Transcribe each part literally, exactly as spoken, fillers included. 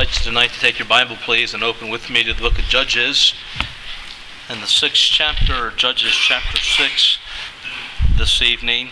invite you tonight to take your Bible, please, and open with me to the book of Judges and the sixth chapter, Judges chapter six, this evening.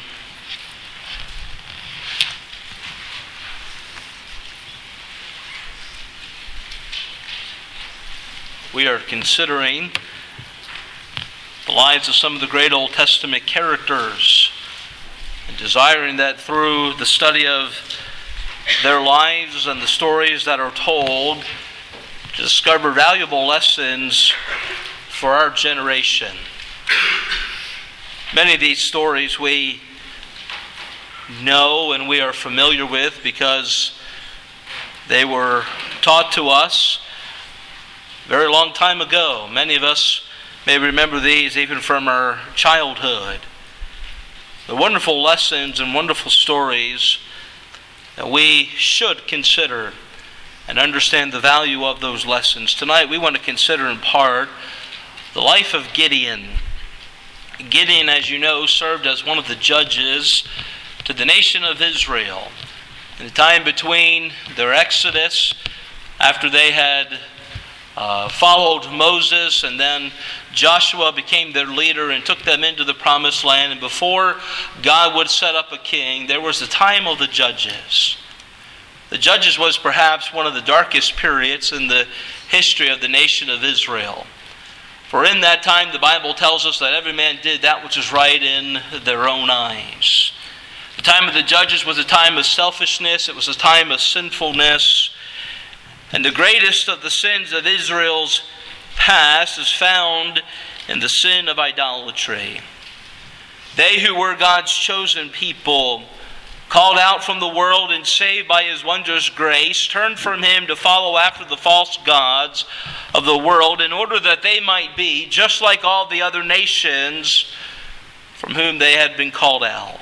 We are considering the lives of some of the great Old Testament characters and desiring that through the study of their lives and the stories that are told to discover valuable lessons for our generation. Many of these stories we know and we are familiar with because they were taught to us a very long time ago. Many of us may remember these even from our childhood. The wonderful lessons and wonderful stories that we should consider and understand the value of those lessons. Tonight we want to consider in part the life of Gideon. Gideon, as you know, served as one of the judges to the nation of Israel. In the time between their exodus, after they had uh, followed Moses, and then Joshua became their leader and took them into the promised land. And before God would set up a king, there was the time of the judges. The judges was perhaps one of the darkest periods in the history of the nation of Israel. For in that time, the Bible tells us that every man did that which was right in their own eyes. The time of the judges was a time of selfishness. It was a time of sinfulness. And the greatest of the sins of Israel's past is found in the sin of idolatry. They who were God's chosen people, called out from the world and saved by His wondrous grace, turned from Him to follow after the false gods of the world in order that they might be just like all the other nations from whom they had been called out.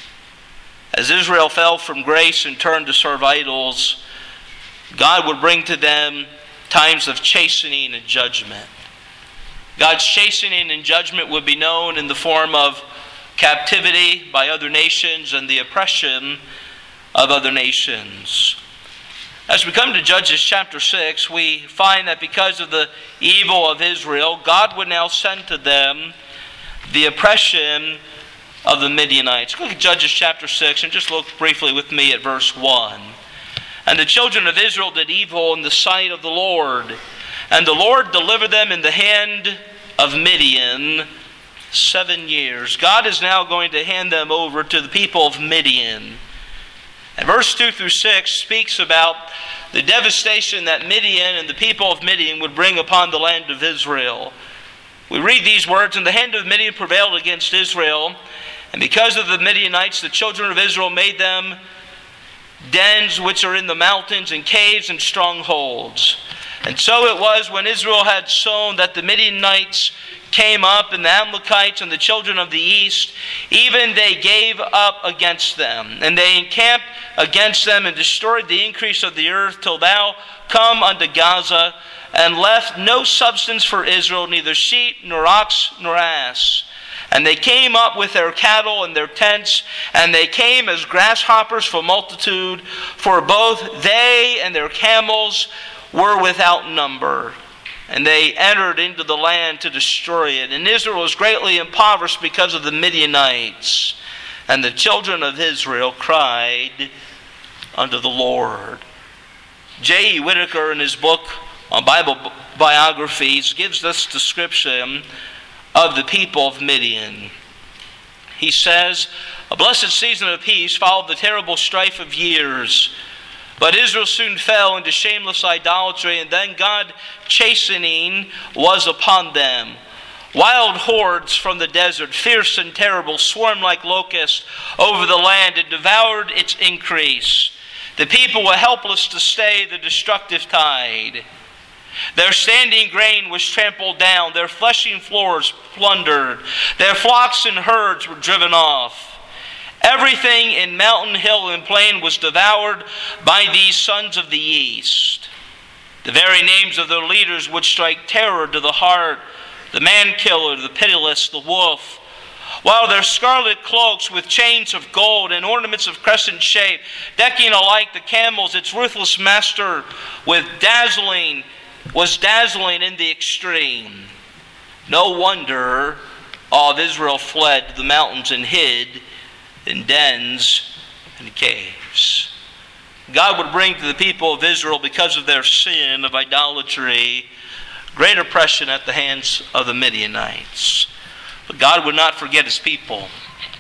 As Israel fell from grace and turned to serve idols, God would bring to them times of chastening and judgment. God's chastening and judgment would be known in the form of captivity by other nations and the oppression of other nations. As we come to Judges chapter six, we find that because of the evil of Israel, God would now send to them the oppression of the Midianites. Look at Judges chapter six and just look briefly with me at verse one. And the children of Israel did evil in the sight of the Lord, and the Lord delivered them in the hand of Midian seven years. God is now going to hand them over to the people of Midian. And verse two through six speaks about the devastation that Midian and the people of Midian would bring upon the land of Israel. We read these words, and the hand of Midian prevailed against Israel, and because of the Midianites, the children of Israel made them dens which are in the mountains, and caves and strongholds. And so it was when Israel had sown that the Midianites came up, and the Amalekites and the children of the east, even they gave up against them. And they encamped against them and destroyed the increase of the earth till thou come unto Gaza, and left no substance for Israel, neither sheep, nor ox, nor ass. And they came up with their cattle and their tents, and they came as grasshoppers for multitude, for both they and their camels were without number. And they entered into the land to destroy it. And Israel was greatly impoverished because of the Midianites. And the children of Israel cried unto the Lord. J E Whitaker, in his book on Bible biographies, gives this description of the people of Midian. He says, a blessed season of peace followed the terrible strife of years. But Israel soon fell into shameless idolatry, and then God chastening was upon them. Wild hordes from the desert, fierce and terrible, swarmed like locusts over the land and devoured its increase. The people were helpless to stay the destructive tide. Their standing grain was trampled down, their threshing floors plundered, their flocks and herds were driven off. Everything in mountain, hill, and plain was devoured by these sons of the east. The very names of their leaders would strike terror to the heart. The man-killer, the pitiless, the wolf, while their scarlet cloaks with chains of gold and ornaments of crescent shape, decking alike the camels, its ruthless master with dazzling, was dazzling in the extreme. No wonder all of Israel fled to the mountains and hid in dens and caves. God would bring to the people of Israel, because of their sin of idolatry, great oppression at the hands of the Midianites. But God would not forget His people.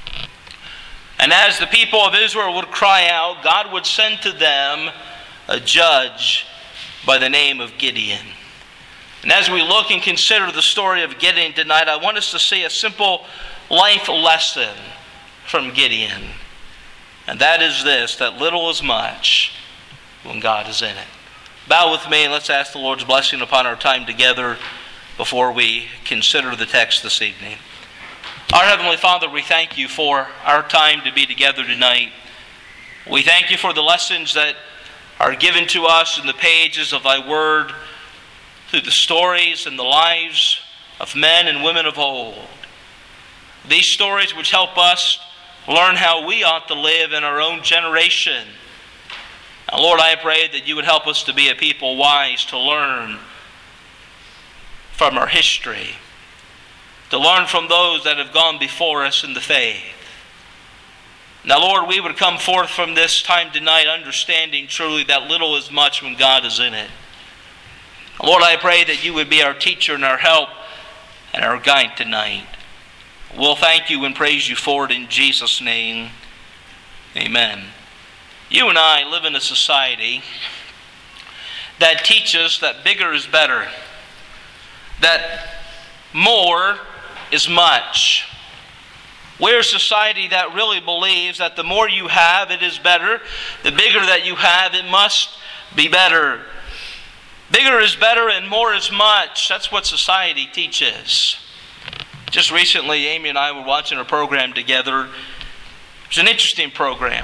And as the people of Israel would cry out, God would send to them a judge by the name of Gideon. And as we look and consider the story of Gideon tonight, I want us to see a simple life lesson from Gideon. And that is this, that little is much when God is in it. Bow with me and let's ask the Lord's blessing upon our time together before we consider the text this evening. Our Heavenly Father, we thank You for our time to be together tonight. We thank You for the lessons that are given to us in the pages of Thy Word, through the stories and the lives of men and women of old. These stories which help us learn how we ought to live in our own generation. Now, Lord, I pray that You would help us to be a people wise to learn from our history, to learn from those that have gone before us in the faith. Now, Lord, we would come forth from this time tonight understanding truly that little is much when God is in it. Lord, I pray that You would be our teacher and our help and our guide tonight. We'll thank You and praise You for it in Jesus' name. Amen. You and I live in a society that teaches that bigger is better, that more is much. We're a society that really believes that the more you have, it is better. The bigger that you have, it must be better. Bigger is better and more is much. That's what society teaches. Just recently, Amy and I were watching a program together. It was an interesting program.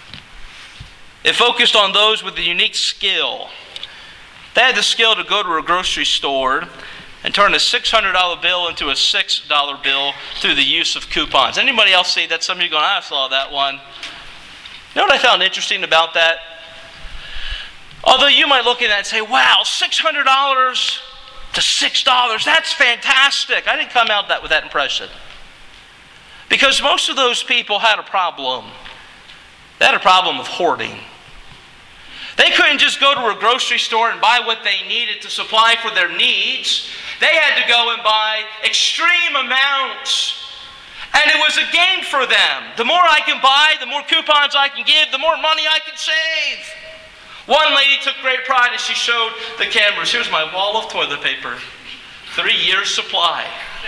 It focused on those with a unique skill. They had the skill to go to a grocery store and turn a six hundred dollar bill into a six dollar bill through the use of coupons. Anybody else see that? Some of you going, I saw that one. You know what I found interesting about that? Although you might look at that and say, wow, six hundred dollars to six dollars, that's fantastic. I didn't come out that with that impression. Because most of those people had a problem. They had a problem of hoarding. They couldn't just go to a grocery store and buy what they needed to supply for their needs. They had to go and buy extreme amounts. And it was a game for them. The more I can buy, the more coupons I can give, the more money I can save. One lady took great pride as she showed the cameras. Here's my wall of toilet paper. Three years supply.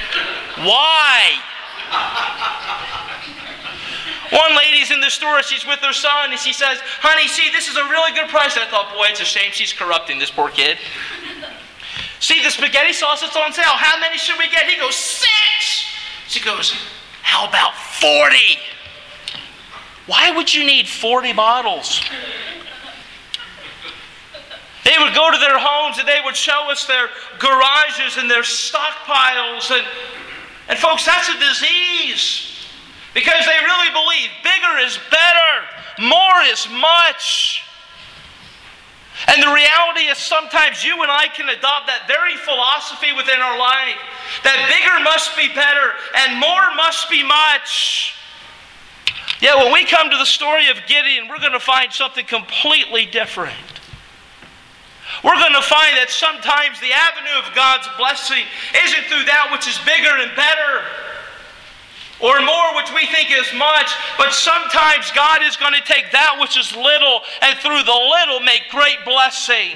Why? One lady's in the store, she's with her son, and she says, honey, see, this is a really good price. I thought, boy, it's a shame she's corrupting this poor kid. See, the spaghetti sauce that's on sale. How many should we get? He goes, six. She goes, how about forty? Why would you need forty bottles? They would go to their homes and they would show us their garages and their stockpiles. And, and folks, that's a disease. Because they really believe bigger is better, more is much. And the reality is sometimes you and I can adopt that very philosophy within our life. That bigger must be better and more must be much. Yet when we come to the story of Gideon, we're going to find something completely different. We're going to find that sometimes the avenue of God's blessing isn't through that which is bigger and better, or more which we think is much, but sometimes God is going to take that which is little and through the little make great blessing.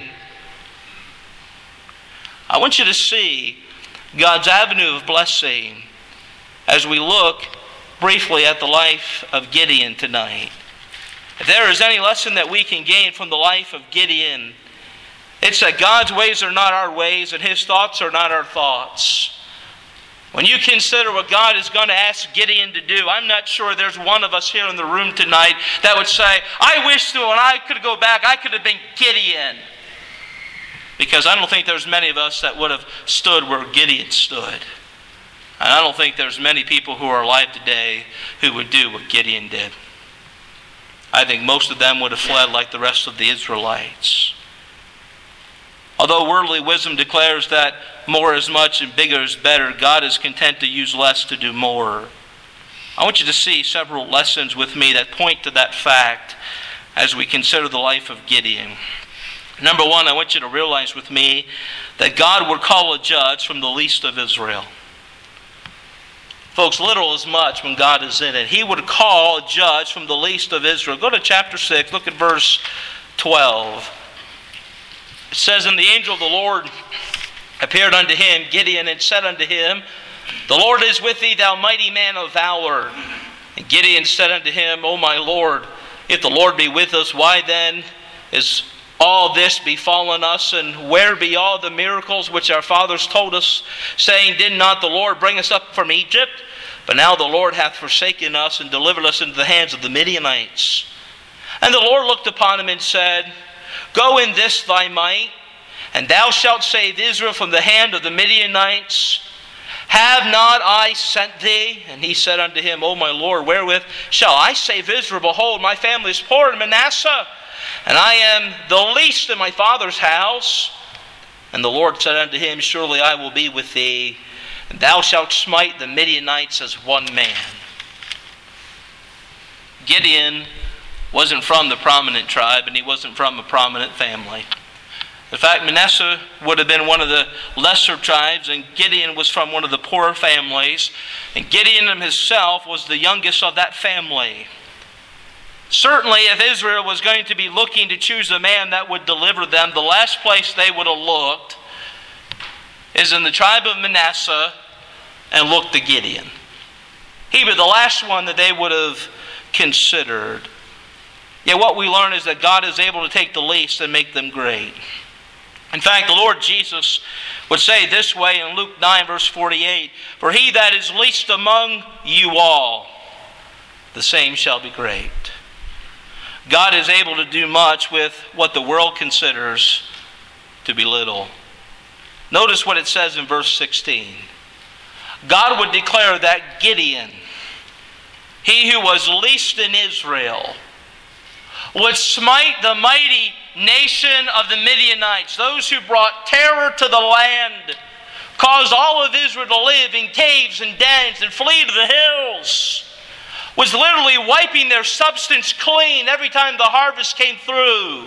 I want you to see God's avenue of blessing as we look briefly at the life of Gideon tonight. If there is any lesson that we can gain from the life of Gideon, it's that God's ways are not our ways and His thoughts are not our thoughts. When you consider what God is going to ask Gideon to do, I'm not sure there's one of us here in the room tonight that would say, I wish that when I could go back, I could have been Gideon. Because I don't think there's many of us that would have stood where Gideon stood. And I don't think there's many people who are alive today who would do what Gideon did. I think most of them would have fled like the rest of the Israelites. Although worldly wisdom declares that more is much and bigger is better, God is content to use less to do more. I want you to see several lessons with me that point to that fact as we consider the life of Gideon. Number one, I want you to realize with me that God would call a judge from the least of Israel. Folks, little is much when God is in it. He would call a judge from the least of Israel. Go to chapter six, look at verse twelve. It says, "And the angel of the Lord appeared unto him, Gideon, and said unto him, The Lord is with thee, thou mighty man of valor. And Gideon said unto him, O my Lord, if the Lord be with us, why then is all this befallen us? And where be all the miracles which our fathers told us, saying, Did not the Lord bring us up from Egypt? But now the Lord hath forsaken us and delivered us into the hands of the Midianites. And the Lord looked upon him and said, Go in this thy might, and thou shalt save Israel from the hand of the Midianites. Have not I sent thee? And he said unto him, O my Lord, wherewith shall I save Israel? Behold, my family is poor in Manasseh, and I am the least in my father's house. And the Lord said unto him, Surely I will be with thee, and thou shalt smite the Midianites as one man. Gideon wasn't from the prominent tribe, and he wasn't from a prominent family. In fact, Manasseh would have been one of the lesser tribes, and Gideon was from one of the poorer families. And Gideon himself was the youngest of that family. Certainly, if Israel was going to be looking to choose a man that would deliver them, the last place they would have looked is in the tribe of Manasseh and looked to Gideon. He was the last one that they would have considered. Yet what we learn is that God is able to take the least and make them great. In fact, the Lord Jesus would say this way in Luke nine, verse forty-eight, For he that is least among you all, the same shall be great. God is able to do much with what the world considers to be little. Notice what it says in verse sixteen. God would declare that Gideon, he who was least in Israel, would smite the mighty nation of the Midianites, those who brought terror to the land, caused all of Israel to live in caves and dens and flee to the hills, was literally wiping their substance clean every time the harvest came through.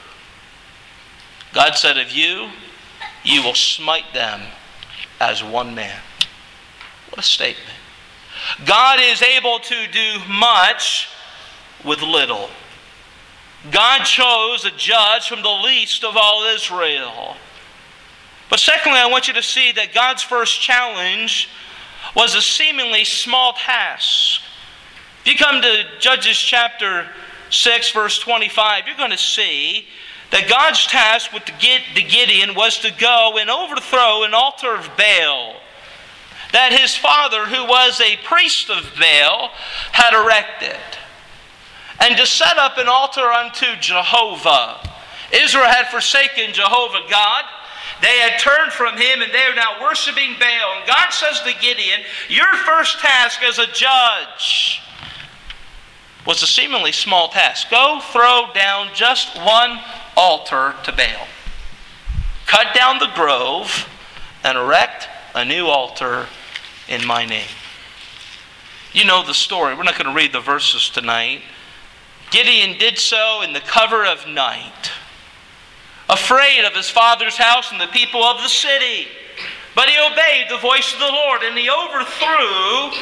God said, of you, you will smite them as one man. What a statement. God is able to do much with little. God chose a judge from the least of all Israel. But secondly, I want you to see that God's first challenge was a seemingly small task. If you come to Judges chapter six, verse twenty-five, you're going to see that God's task with the Gideon was to go and overthrow an altar of Baal that his father, who was a priest of Baal, had erected, and to set up an altar unto Jehovah. Israel had forsaken Jehovah God. They had turned from him, and they are now worshiping Baal. And God says to Gideon, your first task as a judge was a seemingly small task. Go throw down just one altar to Baal. Cut down the grove and erect a new altar in my name. You know the story. We're not going to read the verses tonight. Gideon did so in the cover of night, afraid of his father's house and the people of the city. But he obeyed the voice of the Lord, and he overthrew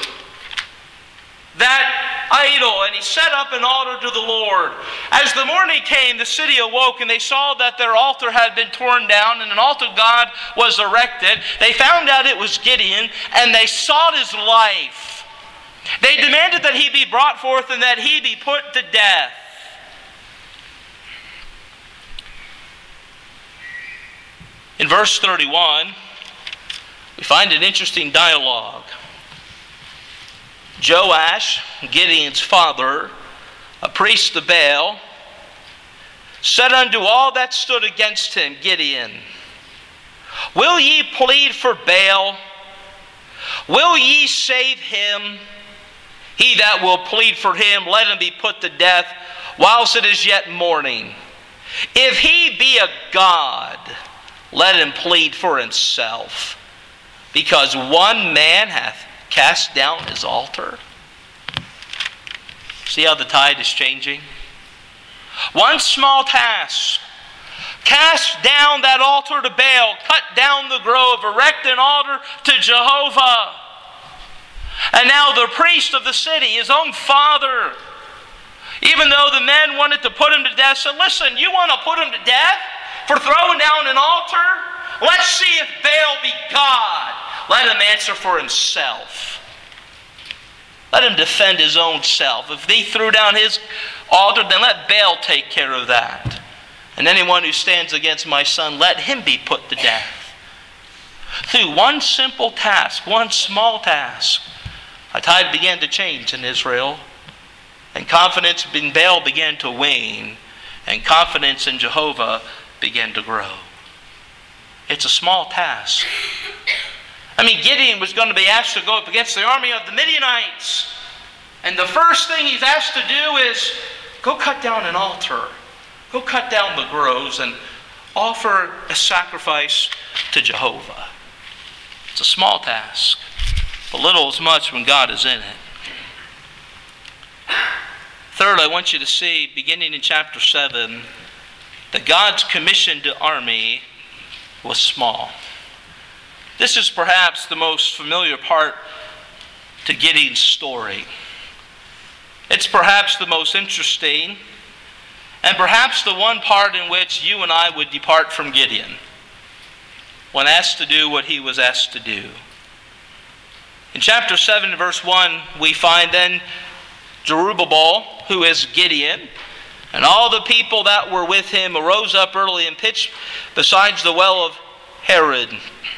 that idol, and he set up an altar to the Lord. As the morning came, the city awoke, and they saw that their altar had been torn down, and an altar of God was erected. They found out it was Gideon, and they sought his life. They demanded that he be brought forth and that he be put to death. In verse thirty-one, we find an interesting dialogue. Joash, Gideon's father, a priest of Baal, said unto all that stood against him, Gideon, will ye plead for Baal? Will ye save him? He that will plead for him, let him be put to death whilst it is yet morning. If he be a god, let him plead for himself, because one man hath cast down his altar. See how the tide is changing? One small task. Cast down that altar to Baal. Cut down the grove. Erect an altar to Jehovah. And now the priest of the city, his own father, even though the men wanted to put him to death, said, listen, you want to put him to death for throwing down an altar? Let's see if Baal be God. Let him answer for himself. Let him defend his own self. If he threw down his altar, then let Baal take care of that. And anyone who stands against my son, let him be put to death. Through one simple task, one small task, a tide began to change in Israel. And confidence in Baal began to wane. And confidence in Jehovah began to grow. It's a small task. I mean, Gideon was going to be asked to go up against the army of the Midianites. And the first thing he's asked to do is go cut down an altar. Go cut down the groves and offer a sacrifice to Jehovah. It's a small task, but little as much when God is in it. Third, I want you to see, beginning in chapter seven, that God's commissioned army was small. This is perhaps the most familiar part to Gideon's story. It's perhaps the most interesting, and perhaps the one part in which you and I would depart from Gideon when asked to do what he was asked to do. In chapter seven, verse one, we find then Jerubbaal, who is Gideon, and all the people that were with him arose up early and pitched besides the well of Harod,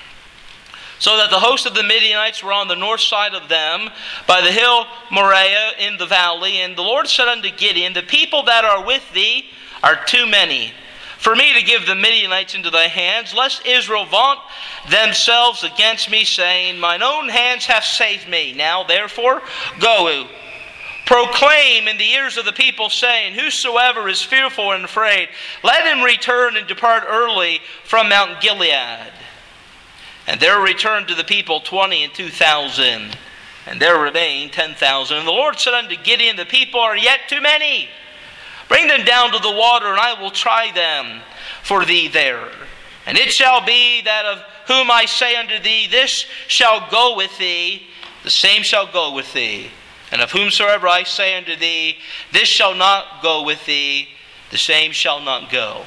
so that the host of the Midianites were on the north side of them, by the hill Moriah in the valley. And the Lord said unto Gideon, the people that are with thee are too many for me to give the Midianites into thy hands, lest Israel vaunt themselves against me, saying, mine own hands have saved me. Now therefore go, proclaim in the ears of the people, saying, whosoever is fearful and afraid, let him return and depart early from Mount Gilead. And there returned to the people twenty and two thousand, and there remained ten thousand. And the Lord said unto Gideon, the people are yet too many. Bring them down to the water, and I will try them for thee there. And it shall be that of whom I say unto thee, this shall go with thee, the same shall go with thee. And of whomsoever I say unto thee, this shall not go with thee, the same shall not go.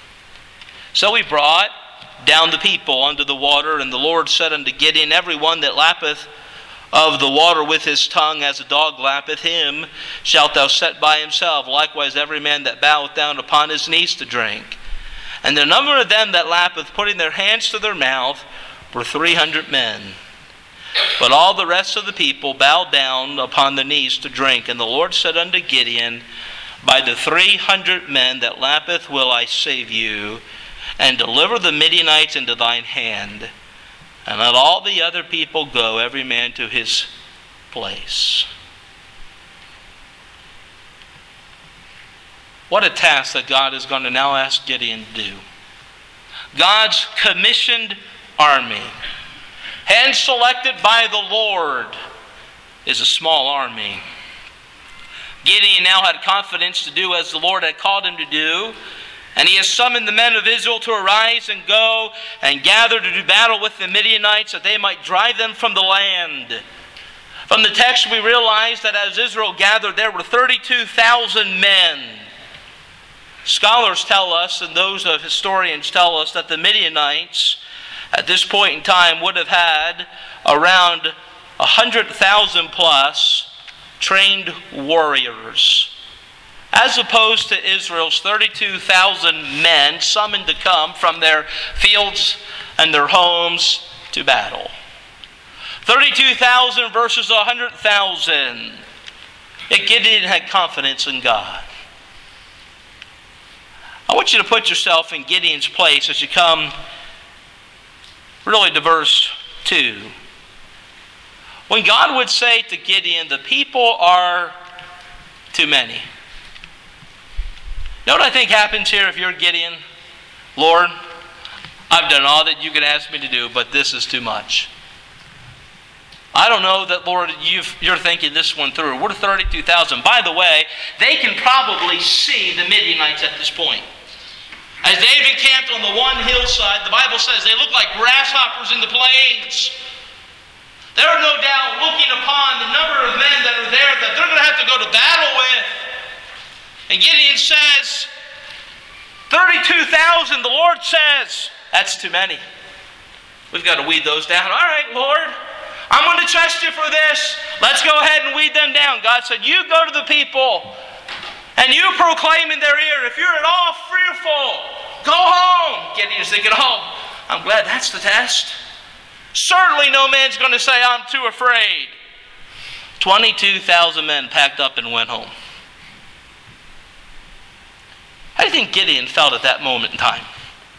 So he brought down the people unto the water, and the Lord said unto Gideon, every one that lappeth of the water with his tongue, as a dog lappeth, him shalt thou set by himself. Likewise every man that boweth down upon his knees to drink. And the number of them that lappeth, putting their hands to their mouth, were three hundred men. But all the rest of the people bowed down upon their knees to drink. And the Lord said unto Gideon, by the three hundred men that lappeth will I save you, and deliver the Midianites into thine hand. And let all the other people go, every man to his place. What a task that God is going to now ask Gideon to do. God's commissioned army, hand selected by the Lord, is a small army. Gideon now had confidence to do as the Lord had called him to do. And he has summoned the men of Israel to arise and go and gather to do battle with the Midianites, that they might drive them from the land. From the text we realize that as Israel gathered, there were thirty-two thousand men. Scholars tell us, and those of historians tell us, that the Midianites at this point in time would have had around one hundred thousand plus trained warriors, as opposed to Israel's thirty-two thousand men summoned to come from their fields and their homes to battle. thirty-two thousand versus one hundred thousand. Yet Gideon had confidence in God. I want you to put yourself in Gideon's place as you come really to verse two. when God would say to Gideon, the people are too many. You know what I think happens here if you're Gideon? Lord, I've done all that you could ask me to do, but this is too much. I don't know that, Lord, you've, you're thinking this one through. We're thirty-two thousand. By the way, they can probably see the Midianites at this point. As they've encamped on the one hillside, the Bible says they look like grasshoppers in the plains. They're no doubt looking upon the number of men that are there that they're going to have to go to battle with. And Gideon says, thirty-two thousand, the Lord says, that's too many. We've got to weed those down. All right, Lord, I'm going to trust you for this. Let's go ahead and weed them down. God said, you go to the people and you proclaim in their ear, if you're at all fearful, go home. Gideon's thinking, oh, I'm glad that's the test. Certainly no man's going to say, I'm too afraid. twenty-two thousand men packed up and went home. How do you think Gideon felt at that moment in time?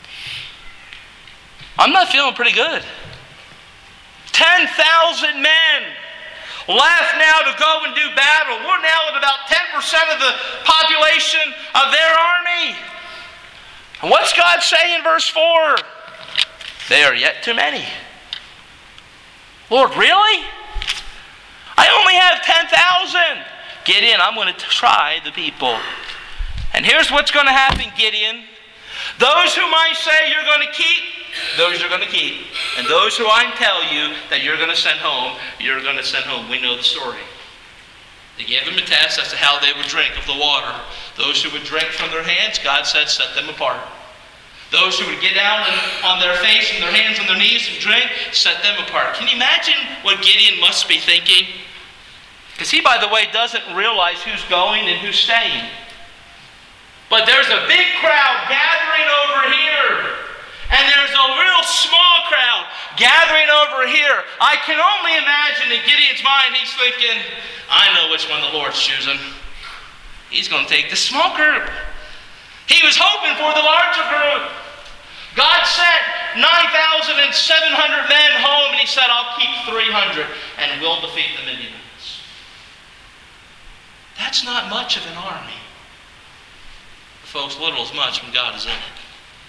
I'm not feeling pretty good. ten thousand men left now to go and do battle. We're now at about ten percent of the population of their army. And what's God say in verse four? They are yet too many. Lord, really? I only have ten thousand. Gideon, I'm going to try the people. And here's what's going to happen, Gideon. Those whom I say you're going to keep, those you're going to keep. And those who I tell you that you're going to send home, you're going to send home. We know the story. They gave them a test as to how they would drink of the water. Those who would drink from their hands, God said, set them apart. Those who would get down on their face and their hands and their knees and drink, set them apart. Can you imagine what Gideon must be thinking? Because he, by the way, doesn't realize who's going and who's staying. But there's a big crowd gathering over here. And there's a real small crowd gathering over here. I can only imagine in Gideon's mind, he's thinking, I know which one the Lord's choosing. He's going to take the small group. He was hoping for the larger group. God sent nine thousand seven hundred men home, and he said, I'll keep three hundred, and we'll defeat the Midianites. That's not much of an army. Folks, little as much when God is in it.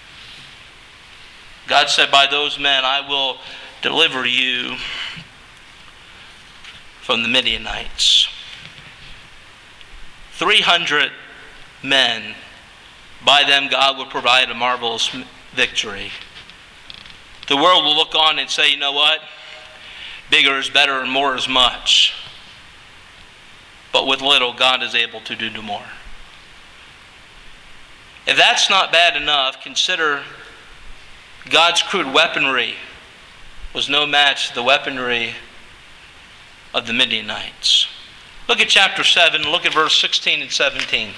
God said, by those men I will deliver you from the Midianites. three hundred men. By them God will provide a marvelous victory. The world will look on and say, you know what? Bigger is better and more is much. But with little, God is able to do more. If that's not bad enough, consider God's crude weaponry was no match to the weaponry of the Midianites. Look at chapter seven, look at verse sixteen and seventeen.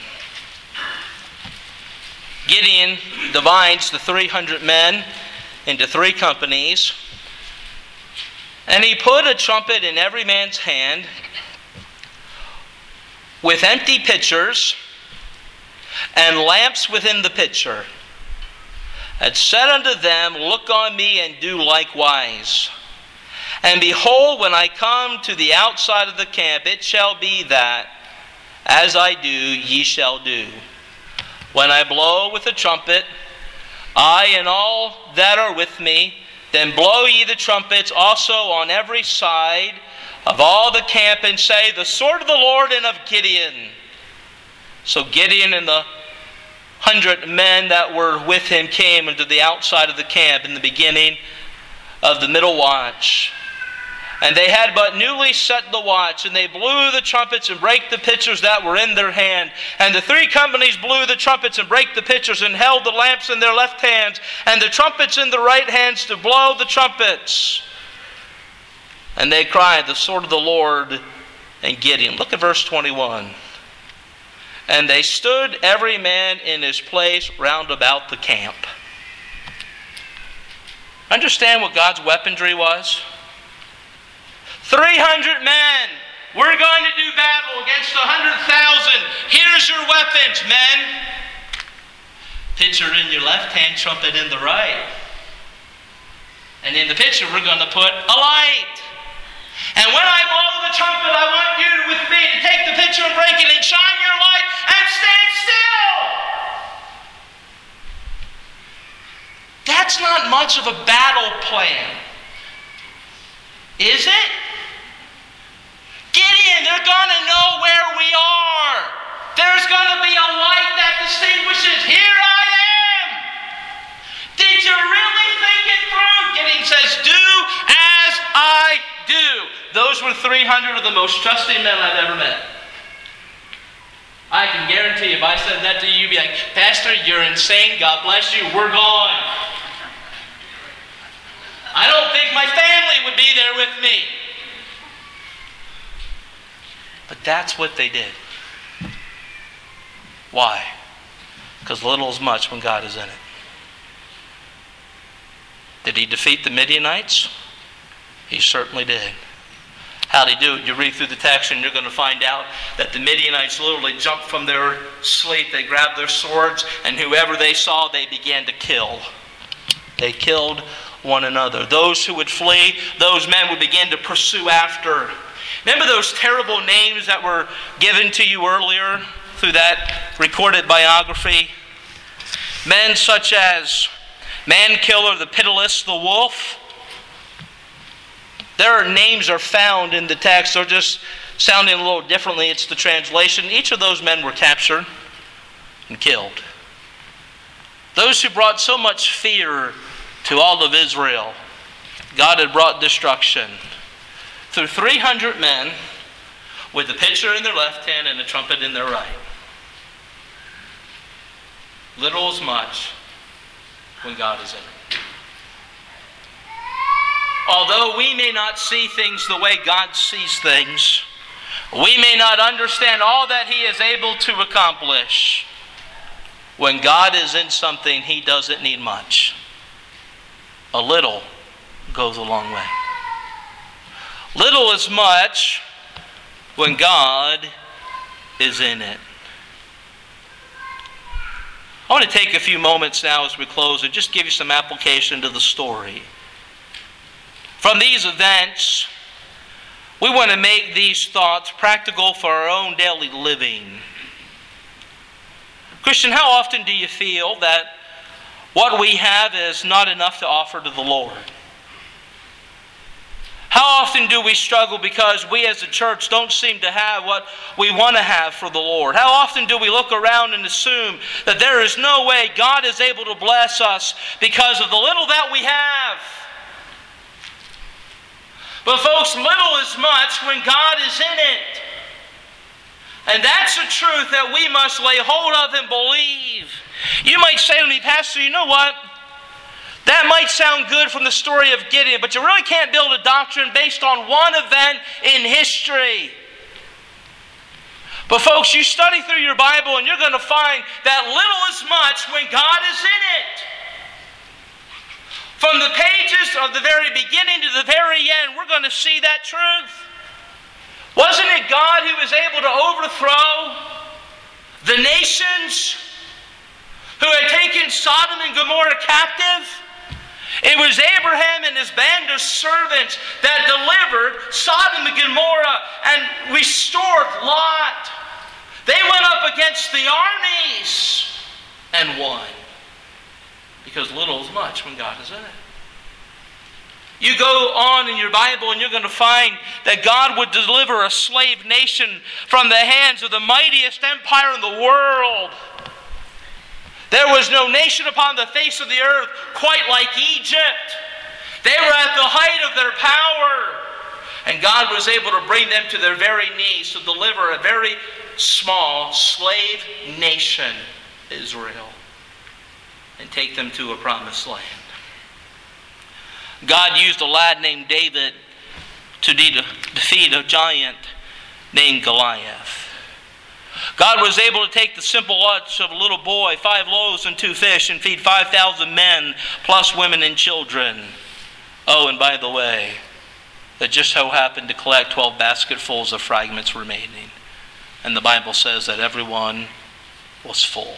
Gideon divides the three hundred men into three companies, and he put a trumpet in every man's hand with empty pitchers and lamps within the pitcher, and said unto them, look on me and do likewise. And behold, when I come to the outside of the camp, it shall be that, as I do, ye shall do. When I blow with the trumpet, I and all that are with me, then blow ye the trumpets also on every side of all the camp, and say, the sword of the Lord and of Gideon. So Gideon and the hundred men that were with him came into the outside of the camp in the beginning of the middle watch. And they had but newly set the watch, and they blew the trumpets and brake the pitchers that were in their hand. And the three companies blew the trumpets and brake the pitchers, and held the lamps in their left hands, and the trumpets in the right hands to blow the trumpets. And they cried, the sword of the Lord and Gideon. Look at verse twenty-one. And they stood every man in his place round about the camp. Understand what God's weaponry was? three hundred men. We're going to do battle against one hundred thousand. Here's your weapons, men. Pitcher in your left hand, trumpet in the right. And in the pitcher, we're going to put a light. And when I blow the trumpet, I want you with me to take the pitcher and break it and shine your light and stand still. That's not much of a battle plan, is it? Gideon, they're going to know where we are. There's going to be a light that distinguishes, here I am. Did you really think it through? Gideon says, do as I do. Those were three hundred of the most trusting men I've ever met. I can guarantee if I said that to you, you'd be like, Pastor, you're insane. God bless you. We're gone. I don't think my family would be there with me. But that's what they did. Why? Because little is much when God is in it. Did he defeat the Midianites? He certainly did. How did he do it? You read through the text and you're going to find out that the Midianites literally jumped from their sleep. They grabbed their swords, and whoever they saw, they began to kill. They killed one another. Those who would flee, those men would begin to pursue after. Remember those terrible names that were given to you earlier through that recorded biography? Men such as Man-Killer, the Pitiless, the Wolf. Their names are found in the text. They're just sounding a little differently. It's the translation. Each of those men were captured and killed. Those who brought so much fear to all of Israel, God had brought destruction through three hundred men with a pitcher in their left hand and a trumpet in their right. Little as much when God is in it. Although we may not see things the way God sees things, we may not understand all that He is able to accomplish, when God is in something, He doesn't need much. A little goes a long way. Little is much when God is in it. I want to take a few moments now as we close and just give you some application to the story. From these events, we want to make these thoughts practical for our own daily living. Christian, how often do you feel that what we have is not enough to offer to the Lord? How often do we struggle because we as a church don't seem to have what we want to have for the Lord? How often do we look around and assume that there is no way God is able to bless us because of the little that we have? But folks, little is much when God is in it. And that's a truth that we must lay hold of and believe. You might say to me, Pastor, you know what? That might sound good from the story of Gideon, but you really can't build a doctrine based on one event in history. But folks, you study through your Bible and you're going to find that little is much when God is in it. From the pages of the very beginning to the very end, we're going to see that truth. Wasn't it God who was able to overthrow the nations who had taken Sodom and Gomorrah captive? It was Abraham and his band of servants that delivered Sodom and Gomorrah and restored Lot. They went up against the armies and won. Because little is much when God is in it. You go on in your Bible and you're going to find that God would deliver a slave nation from the hands of the mightiest empire in the world. There was no nation upon the face of the earth quite like Egypt. They were at the height of their power. And God was able to bring them to their very knees to deliver a very small slave nation, Israel, and take them to a promised land. God used a lad named David to de- defeat a giant named Goliath. God was able to take the simple lunch of a little boy, five loaves and two fish, and feed five thousand men, plus women and children. Oh, and by the way, that just so happened to collect twelve basketfuls of fragments remaining. And the Bible says that everyone was full.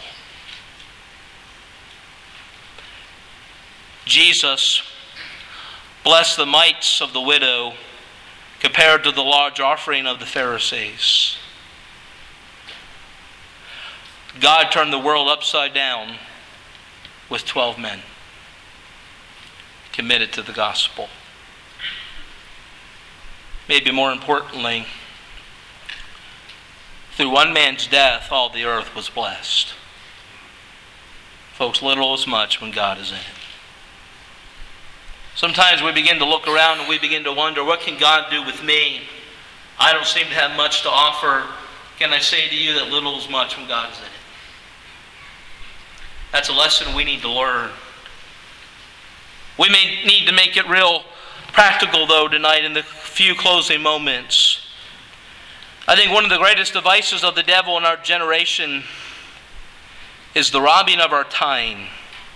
Jesus blessed the mites of the widow compared to the large offering of the Pharisees. God turned the world upside down with twelve men committed to the gospel. Maybe more importantly, through one man's death, all the earth was blessed. Folks, little is much when God is in it. Sometimes we begin to look around and we begin to wonder, what can God do with me? I don't seem to have much to offer. Can I say to you that little is much when God is in it? That's a lesson we need to learn. We may need to make it real practical, though, tonight in the few closing moments. I think one of the greatest devices of the devil in our generation is the robbing of our time.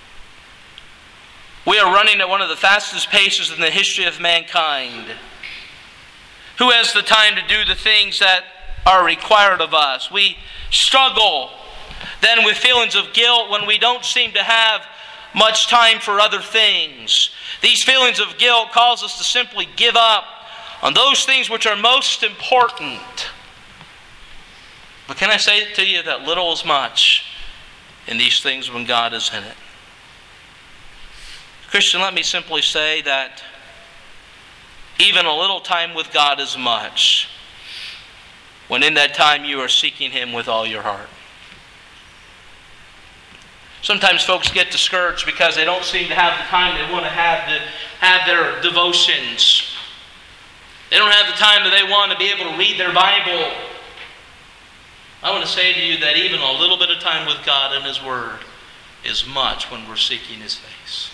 We are running at one of the fastest paces in the history of mankind. Who has the time to do the things that are required of us? We struggle then with feelings of guilt when we don't seem to have much time for other things. These feelings of guilt cause us to simply give up on those things which are most important. But can I say to you that little is much in these things when God is in it? Christian, let me simply say that even a little time with God is much when in that time you are seeking Him with all your heart. Sometimes folks get discouraged because they don't seem to have the time they want to have to have their devotions. They don't have the time that they want to be able to read their Bible. I want to say to you that even a little bit of time with God and His Word is much when we're seeking His face.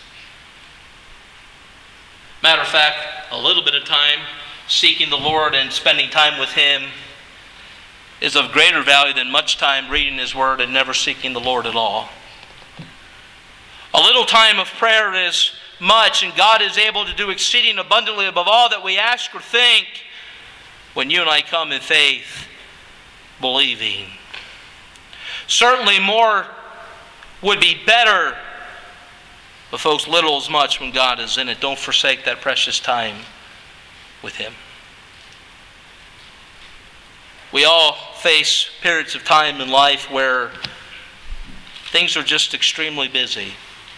Matter of fact, a little bit of time seeking the Lord and spending time with Him is of greater value than much time reading His Word and never seeking the Lord at all. A little time of prayer is much, and God is able to do exceeding abundantly above all that we ask or think when you and I come in faith, believing. Certainly more would be better, but folks, little is much when God is in it. Don't forsake that precious time with Him. We all face periods of time in life where things are just extremely busy.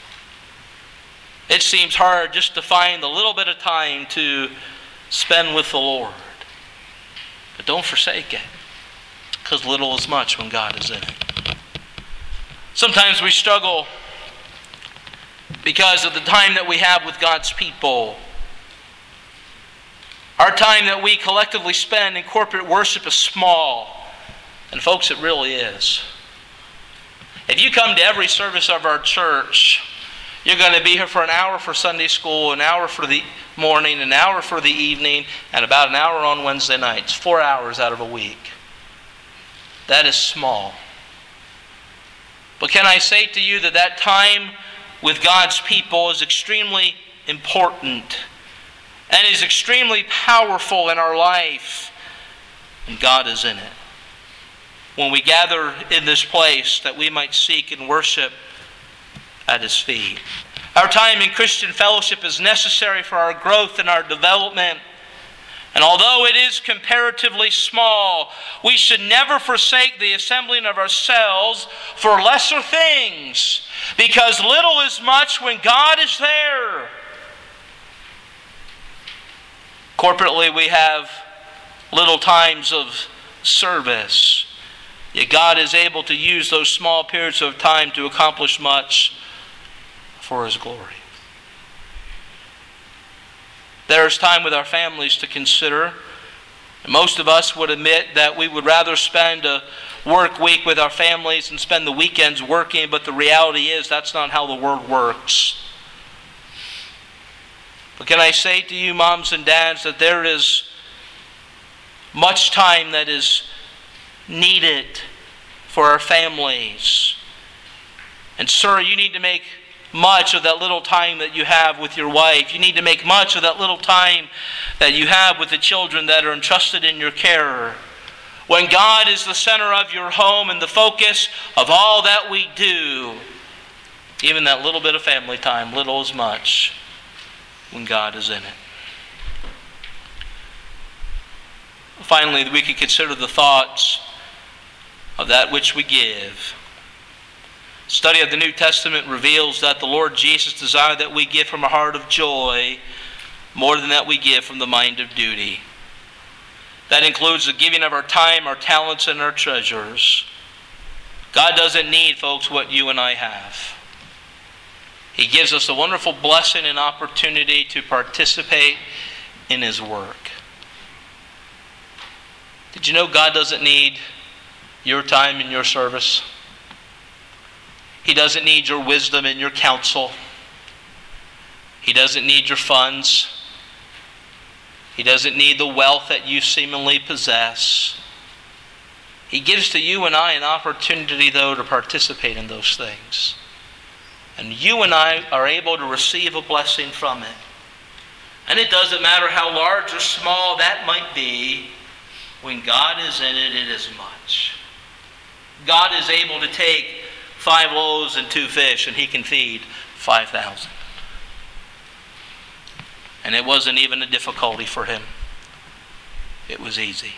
It seems hard just to find a little bit of time to spend with the Lord. But don't forsake it, because little is much when God is in it. Sometimes we struggle because of the time that we have with God's people. Our time that we collectively spend in corporate worship is small. And folks, it really is. If you come to every service of our church, you're going to be here for an hour for Sunday school, an hour for the morning, an hour for the evening, and about an hour on Wednesday nights. Four hours out of a week. That is small. But can I say to you that that time with God's people is extremely important and is extremely powerful in our life, and God is in it. When we gather in this place that we might seek and worship at His feet. Our time in Christian fellowship is necessary for our growth and our development. And although it is comparatively small, we should never forsake the assembling of ourselves for lesser things, because little is much when God is there. Corporately, we have little times of service. Yet God is able to use those small periods of time to accomplish much for His glory. There is time with our families to consider. Most of us would admit that we would rather spend a work week with our families and spend the weekends working, but the reality is that's not how the world works. But can I say to you, moms and dads, that there is much time that is needed for our families. And sir, you need to make much of that little time that you have with your wife. You need to make much of that little time that you have with the children that are entrusted in your care. When God is the center of your home and the focus of all that we do, even that little bit of family time, little is much when God is in it. Finally, we can consider the thoughts of that which we give. Study of the New Testament reveals that the Lord Jesus desired that we give from a heart of joy more than that we give from the mind of duty. That includes the giving of our time, our talents, and our treasures. God doesn't need, folks, what you and I have. He gives us a wonderful blessing and opportunity to participate in His work. Did you know God doesn't need your time and your service? He doesn't need your wisdom and your counsel. He doesn't need your funds. He doesn't need the wealth that you seemingly possess. He gives to you and I an opportunity, though, to participate in those things. And you and I are able to receive a blessing from it. And it doesn't matter how large or small that might be. When God is in it, it is much. God is able to take five loaves and two fish, and He can feed five thousand. And it wasn't even a difficulty for Him. It was easy.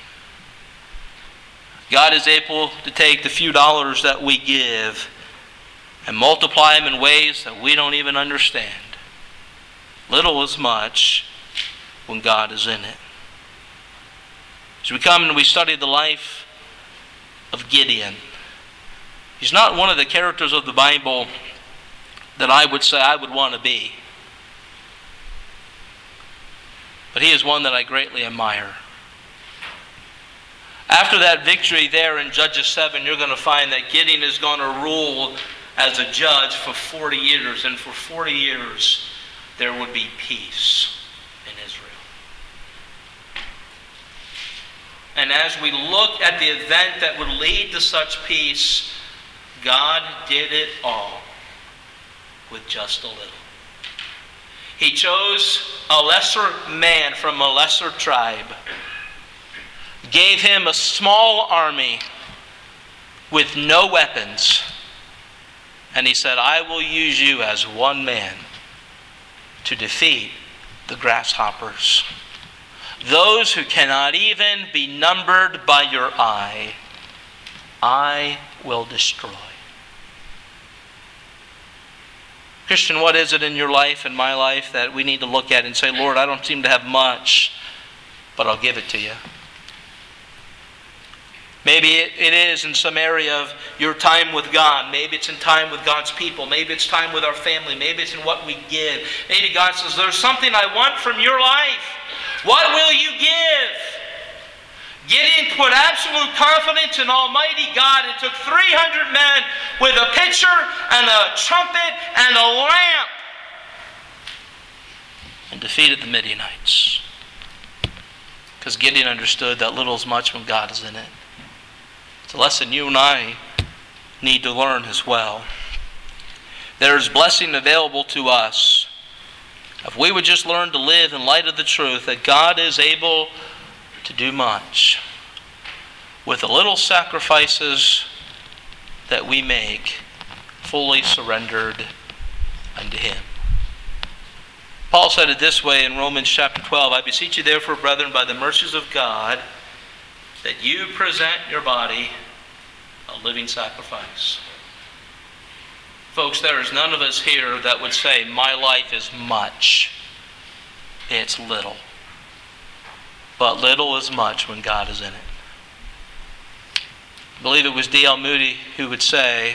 God is able to take the few dollars that we give and multiply them in ways that we don't even understand. Little is much when God is in it. As we come and we study the life of Gideon, he's not one of the characters of the Bible that I would say I would want to be. But he is one that I greatly admire. After that victory there in Judges seven, you're going to find that Gideon is going to rule as a judge for forty years. And for forty years, there would be peace in Israel. And as we look at the event that would lead to such peace, God did it all with just a little. He chose a lesser man from a lesser tribe, gave him a small army with no weapons, and he said, I will use you as one man to defeat the grasshoppers. Those who cannot even be numbered by your eye, I will destroy. Christian, what is it in your life and my life that we need to look at and say, Lord, I don't seem to have much, but I'll give it to you? Maybe it, it is in some area of your time with God. Maybe it's in time with God's people. Maybe it's time with our family. Maybe it's in what we give. Maybe God says, there's something I want from your life. What will you give? Gideon put absolute confidence in Almighty God. It took three hundred men with a pitcher and a trumpet and a lamp and defeated the Midianites. Because Gideon understood that little is much when God is in it. It's a lesson you and I need to learn as well. There is blessing available to us if we would just learn to live in light of the truth that God is able to do much with the little sacrifices that we make, fully surrendered unto Him. Paul said it this way in Romans chapter twelve, I beseech you therefore, brethren, by the mercies of God, that you present your body a living sacrifice. Folks, there is none of us here that would say, my life is much. It's little. But little is much when God is in it. I believe it was D L Moody who would say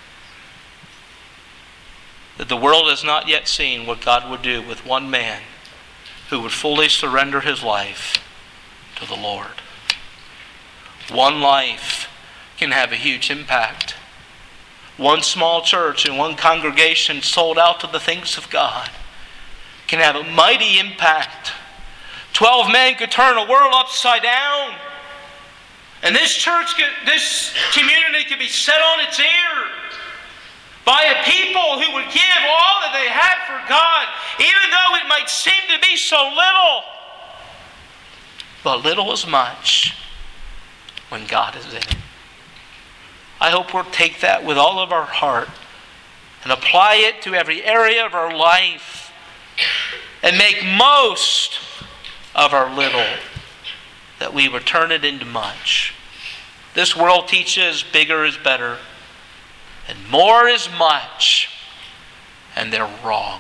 that the world has not yet seen what God would do with one man who would fully surrender his life to the Lord. One life can have a huge impact. One small church and one congregation sold out to the things of God can have a mighty impact. Twelve men could turn a world upside down. And this church, could, this community could be set on its ear by a people who would give all that they had for God, even though it might seem to be so little. But little is much when God is in it. I hope we'll take that with all of our heart and apply it to every area of our life and make most of our little. that we would turn it into much. This world teaches bigger is better, and more is much, and they're wrong.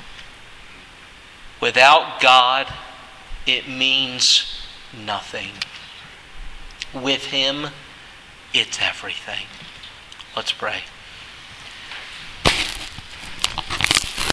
Without God, it means nothing. With Him, it's everything. Let's pray.